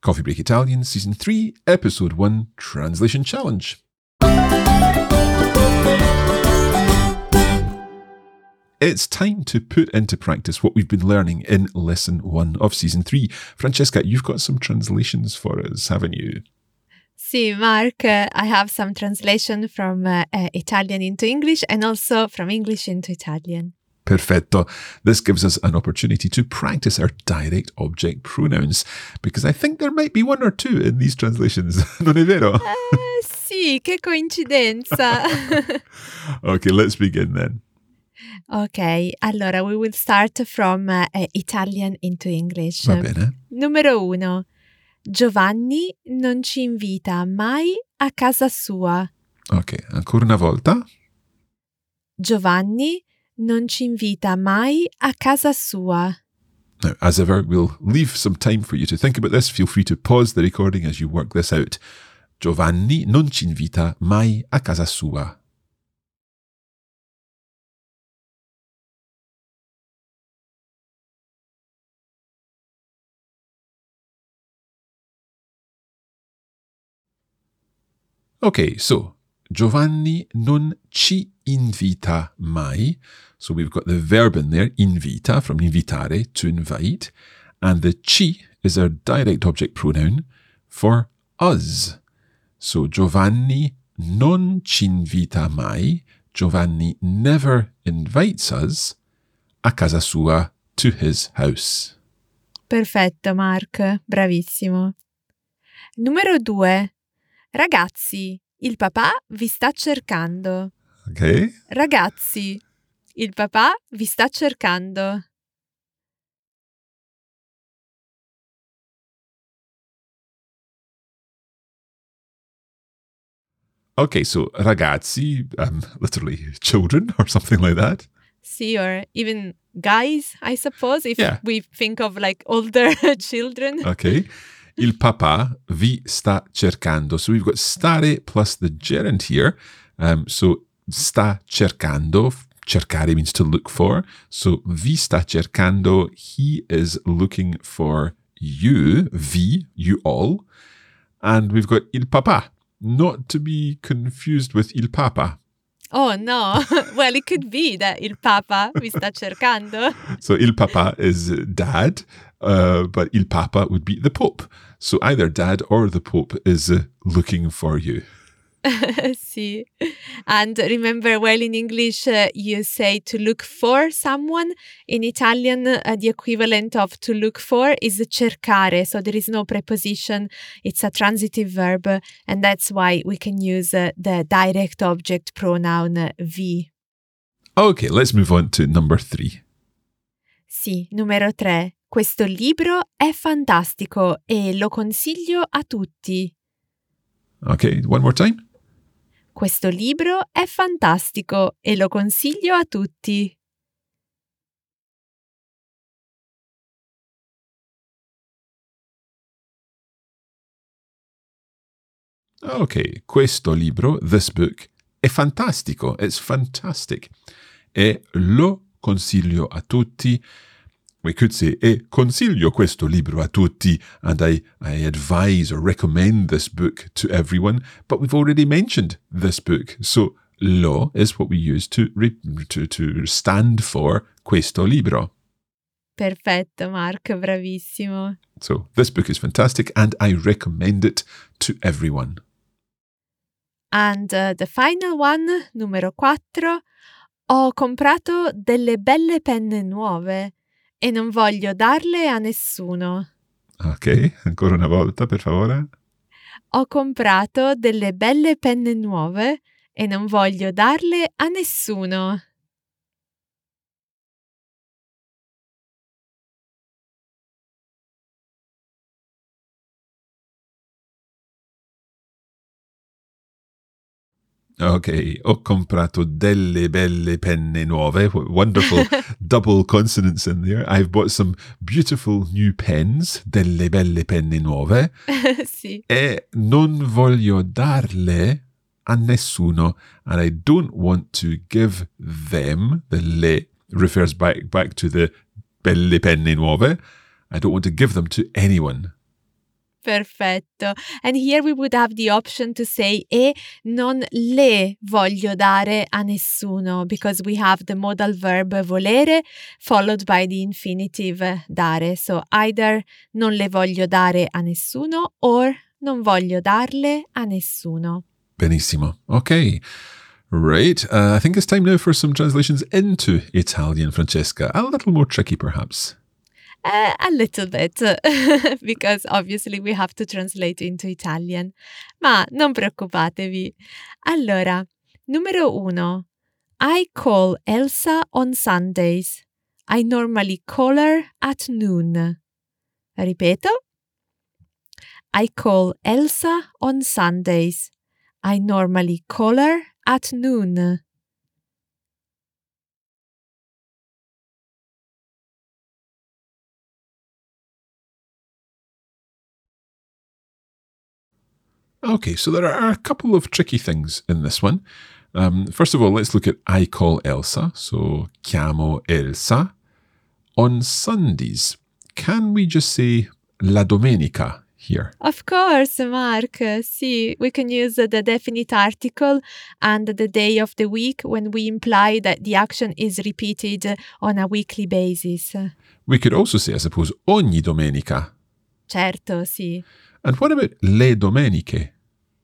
Coffee Break Italian, Season 3, Episode 1, Translation Challenge. It's time to put into practice what we've been learning in Lesson 1 of Season 3. Francesca, you've got some translations for us, haven't you? Sì, Mark, I have some translation from Italian into English and also from English into Italian. Perfetto. This gives us an opportunity to practice our direct object pronouns, because I think there might be one or two in these translations. Non è vero? Sì, che coincidenza. Okay, let's begin then. Ok, allora we will start from Italian into English. Va bene. Numero 1. Giovanni non ci invita mai a casa sua. Ok, ancora una volta. Giovanni non ci invita mai a casa sua. Now, as ever, we'll leave some time for you to think about this. Feel free to pause the recording as you work this out. Giovanni non ci invita mai a casa sua. Okay, so Giovanni non ci invita mai. So we've got the verb in there, invita, from invitare, to invite. And the ci is our direct object pronoun for us. So Giovanni non ci invita mai. Giovanni never invites us a casa sua, to his house. Perfetto, Mark, bravissimo. Numero 2. Ragazzi, il papà vi sta cercando. Okay. Ragazzi, il papà vi sta cercando. Okay, so ragazzi, literally children or something like that. Sì, or even guys, I suppose, if Yeah. we think of like older children. Okay. Il papà vi sta cercando. So we've got stare plus the gerund here. So sta cercando. Cercare means to look for. So vi sta cercando. He is looking for you. Vi, you all. And we've got il papà. Not to be confused with il papa. Oh no, well it could be that il papa vi sta cercando. So il papa is dad, but il papa would be the pope. So either dad or the pope is looking for you. Sì. And remember, well, in English you say to look for someone. In Italian, the equivalent of to look for is cercare. So there is no preposition. It's a transitive verb. And that's why we can use the direct object pronoun vi. Okay, let's move on to number 3. Sì, numero 3. Questo libro è fantastico e lo consiglio a tutti. Okay, one more time. Questo libro è fantastico e lo consiglio a tutti. Okay, questo libro, this book, è fantastico. It's fantastic. E lo consiglio a tutti. We could say, e consiglio questo libro a tutti, and I advise or recommend this book to everyone, but we've already mentioned this book. So, lo is what we use to stand for questo libro. Perfetto, Mark, bravissimo. So, this book is fantastic, and I recommend it to everyone. And the final one, numero 4. Ho comprato delle belle penne nuove e non voglio darle a nessuno. Ok, ancora una volta, per favore. Ho comprato delle belle penne nuove e non voglio darle a nessuno. Ok, ho comprato delle belle penne nuove. Wonderful double consonants in there. I've bought some beautiful new pens, delle belle penne nuove. Sì. E non voglio darle a nessuno. And I don't want to give them, the le refers back to the belle penne nuove. I don't want to give them to anyone. Perfetto. And here we would have the option to say e non le voglio dare a nessuno, because we have the modal verb volere followed by the infinitive dare. So either non le voglio dare a nessuno or non voglio darle a nessuno. Benissimo. Okay. Right. I think it's time now for some translations into Italian, Francesca. A little more tricky, perhaps. A little bit, because obviously we have to translate into Italian. Ma non preoccupatevi. Allora, numero 1. I call Elsa on Sundays. I normally call her at noon. Ripeto. I call Elsa on Sundays. I normally call her at noon. Okay, so there are a couple of tricky things in this one. First of all, let's look at I call Elsa. So, chiamo Elsa. On Sundays, can we just say la domenica here? Of course, Mark. Sì, we can use the definite article and the day of the week when we imply that the action is repeated on a weekly basis. We could also say, I suppose, ogni domenica. Certo, sì. And what about le domeniche?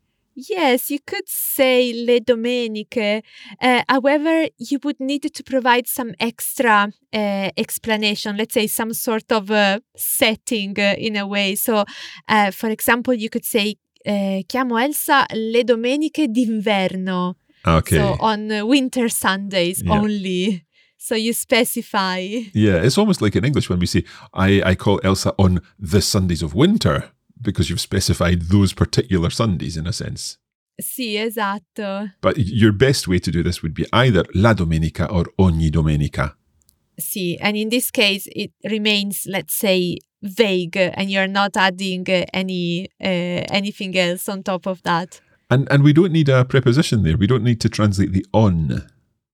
Yes, you could say le domeniche. However, you would need to provide some extra explanation, let's say some sort of setting in a way. So, for example, you could say chiamo Elsa le domeniche d'inverno. Okay. So on winter Sundays Yeah. only. So you specify. Yeah, it's almost like in English when we say, I call Elsa on the Sundays of winter, because you've specified those particular Sundays in a sense. Sì, esatto. But your best way to do this would be either la domenica or ogni domenica. Sì, and in this case, it remains, let's say, vague, and you're not adding anything else on top of that. And we don't need a preposition there. We don't need to translate the on.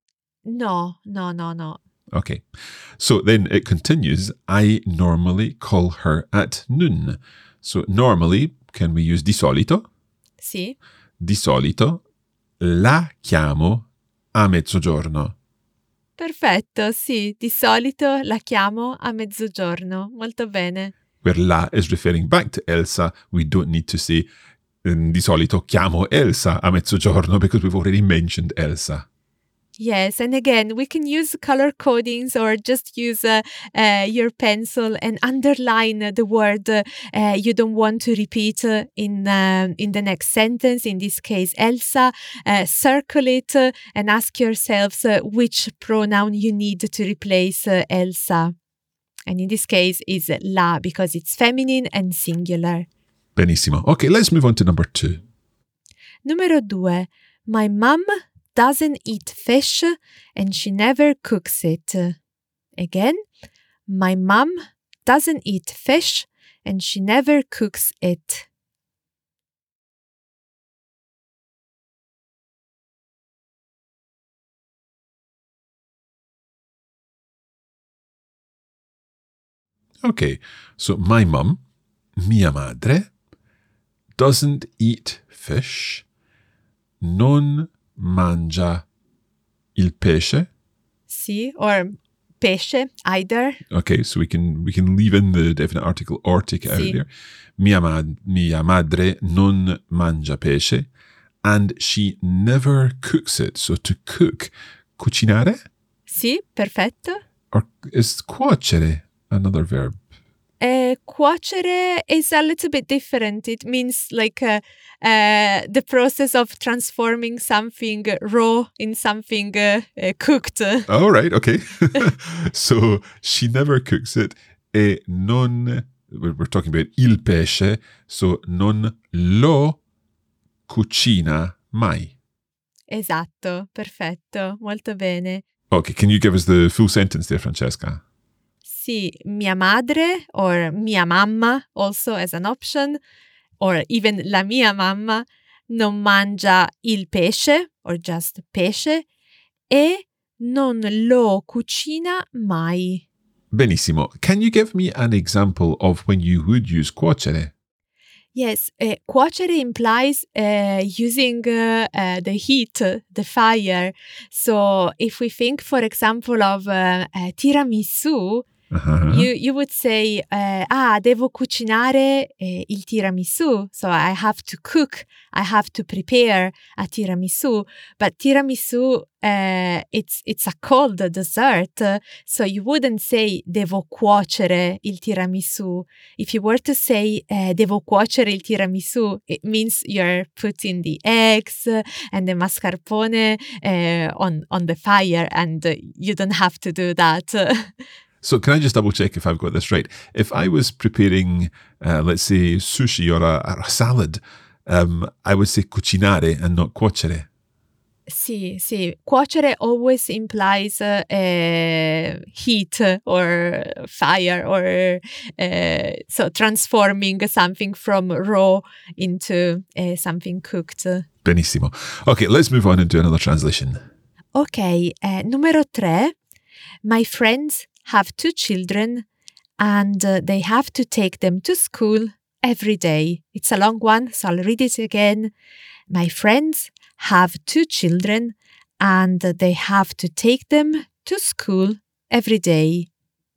No. Okay. So then it continues, I normally call her at noon. So normally, can we use di solito? Sì. Di solito la chiamo a mezzogiorno. Perfetto, sì. Di solito la chiamo a mezzogiorno. Molto bene. Where la is referring back to Elsa, we don't need to say di solito chiamo Elsa a mezzogiorno because we've already mentioned Elsa. Yes, and again, we can use color codings or just use your pencil and underline the word you don't want to repeat in the next sentence. In this case, Elsa. Circle it and ask yourselves which pronoun you need to replace Elsa. And in this case, is la because it's feminine and singular. Benissimo. Okay, let's move on to number 2. Numero 2. My mum doesn't eat fish and she never cooks it. Again, my mum doesn't eat fish and she never cooks it. Okay, so my mum, mia madre, doesn't eat fish, non mangia il pesce. Sì, or pesce, either. Okay, so we can leave in the definite article or take it out Sì. there. Mia madre non mangia pesce, and she never cooks it. So to cook, cucinare, Sì, perfetto. or is cuocere another verb? Cuocere is a little bit different. It means like the process of transforming something raw in something cooked. Oh, right, okay. So she never cooks it. E non, we're talking about il pesce, so non lo cucina mai. Esatto, perfetto, molto bene. Okay, can you give us the full sentence there, Francesca? Sì, mia madre or mia mamma also as an option, or even la mia mamma non mangia il pesce or just pesce e non lo cucina mai. Benissimo. Can you give me an example of when you would use cuocere? Yes, cuocere implies using the heat, the fire. So if we think, for example, of tiramisù, you would say, devo cucinare il tiramisù. So I have to cook, I have to prepare a tiramisù. But tiramisù, it's a cold dessert. So you wouldn't say devo cuocere il tiramisù. If you were to say devo cuocere il tiramisù, it means you're putting the eggs and the mascarpone on the fire, and you don't have to do that. So can I just double check if I've got this right? If I was preparing, let's say, sushi or a salad, I would say cucinare and not cuocere. Sì. Cuocere always implies heat or fire, or so transforming something from raw into something cooked. Benissimo. Okay, let's move on and do another translation. Ok, numero 3. My friends have 2 children and they have to take them to school every day. It's a long one, so I'll read it again. My friends have 2 children and they have to take them to school every day.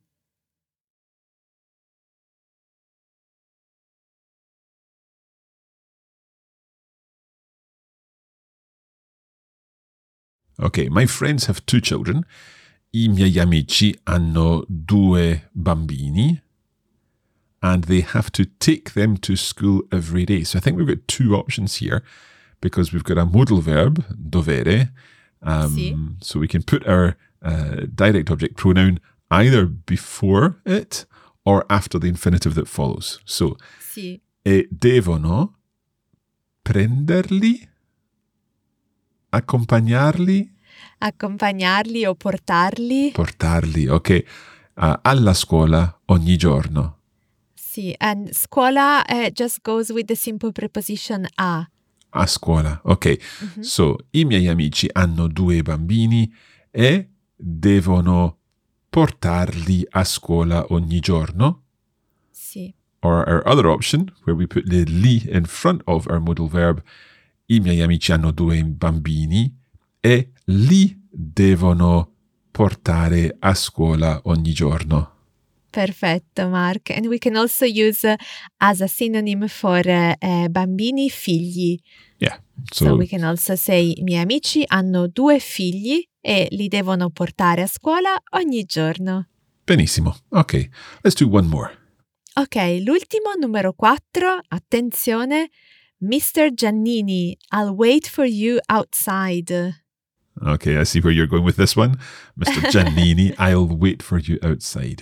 Okay, my friends have 2 children. I miei amici hanno 2 bambini and they have to take them to school every day. So I think we've got 2 options here because we've got a modal verb, dovere. So we can put our direct object pronoun either before it or after the infinitive that follows. So, Sì. Devono prenderli, accompagnarli Accompagnarli o portarli. Portarli, ok. Alla scuola ogni giorno. Sì, and scuola just goes with the simple preposition a. A scuola, ok. So, i miei amici hanno 2 bambini e devono portarli a scuola ogni giorno. Sì. Or our other option, where we put the li in front of our modal verb, i miei amici hanno 2 bambini e li devono portare a scuola ogni giorno. Perfetto, Mark. And we can also use as a synonym for bambini, figli. Yeah. So we can also say i miei amici hanno 2 figli e li devono portare a scuola ogni giorno. Benissimo. Ok, let's do one more. Ok, l'ultimo, numero 4. Attenzione. Mr. Giannini, I'll wait for you outside. Okay, I see where you're going with this one. Mr. Giannini, I'll wait for you outside.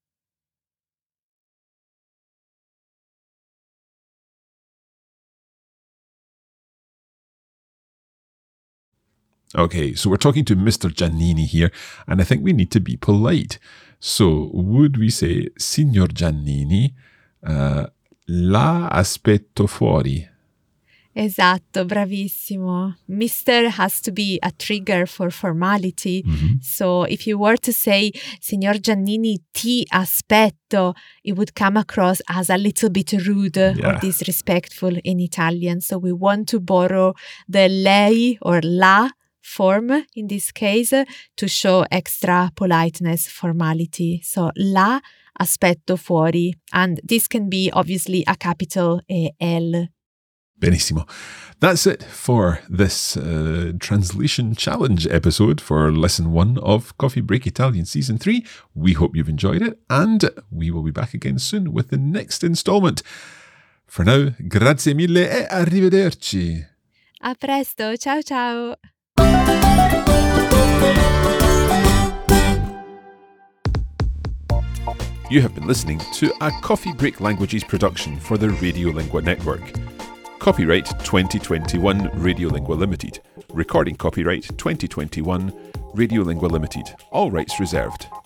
Okay, so we're talking to Mr. Giannini here, and I think we need to be polite. So would we say, Signor Giannini, la aspetto fuori? Esatto, bravissimo. Mr. has to be a trigger for formality. So if you were to say, Signor Giannini, ti aspetto, it would come across as a little bit rude or disrespectful in Italian. So we want to borrow the lei or la form in this case to show extra politeness, formality. So la aspetto fuori. And this can be obviously a capital L. Benissimo. That's it for this translation challenge episode for Lesson 1 of Coffee Break Italian Season 3. We hope you've enjoyed it, and we will be back again soon with the next instalment. For now, grazie mille e arrivederci. A presto, ciao ciao. You have been listening to a Coffee Break Languages production for the Radiolingua Network. Copyright 2021 Radiolingua Limited. Recording copyright 2021 Radiolingua Limited. All rights reserved.